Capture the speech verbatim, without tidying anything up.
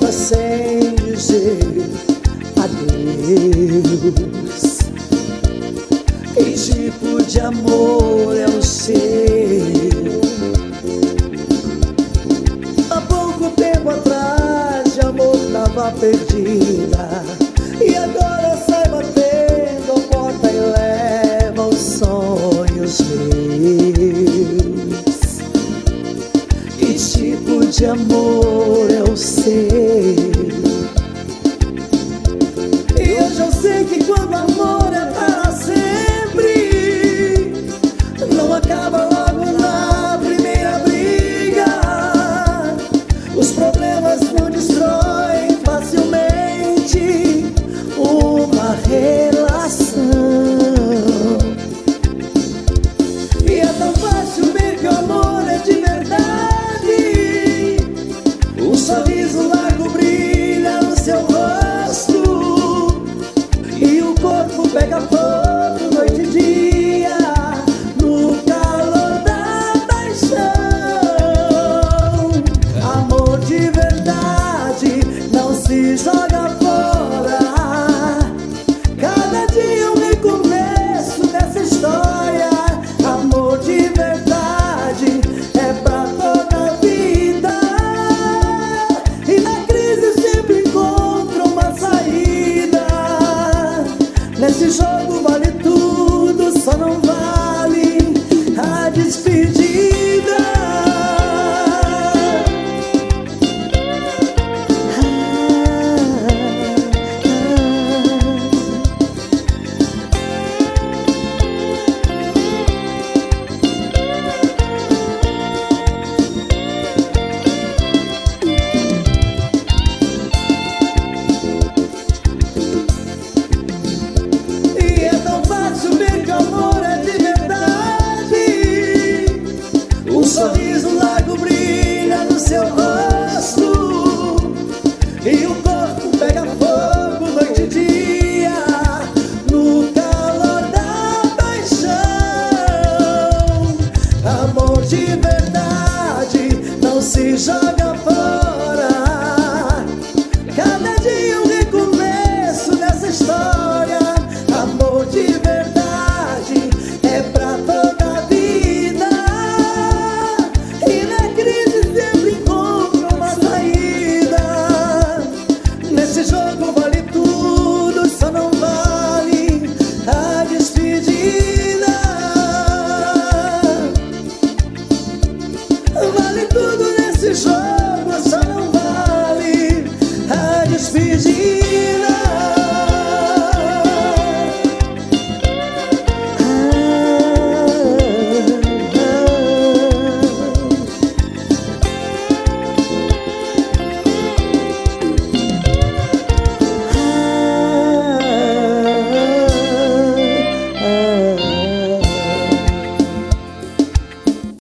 embora sem dizer adeus. Que tipo de amor é o seu? Há pouco tempo atrás de amor tava perdida, e agora sai batendo a porta e leva os sonhos meus. Que tipo de amor é o seu? E hoje eu sei que quando amor é para sempre, não acaba logo na primeira briga. Os problemas não destroem facilmente uma relação. E é tão fácil ver que o amor é de verdade. Um sorriso largo brilha no seu rosto, e o corpo pega fogo noite e dia no calor da paixão. Amor de verdade não se joga fora.